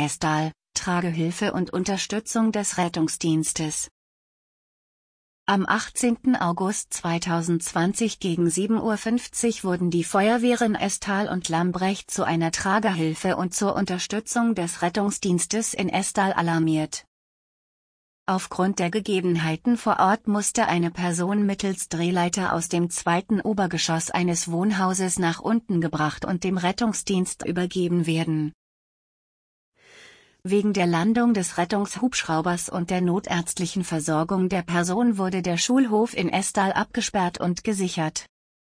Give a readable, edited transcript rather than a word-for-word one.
Estal, Tragehilfe und Unterstützung des Rettungsdienstes. Am 18. August 2020 gegen 7:50 Uhr wurden die Feuerwehren Estal und Lambrecht zu einer Tragehilfe und zur Unterstützung des Rettungsdienstes in Estal alarmiert. Aufgrund der Gegebenheiten vor Ort musste eine Person mittels Drehleiter aus dem 2. Obergeschoss eines Wohnhauses nach unten gebracht und dem Rettungsdienst übergeben werden. Wegen der Landung des Rettungshubschraubers und der notärztlichen Versorgung der Person wurde der Schulhof in Estal abgesperrt und gesichert.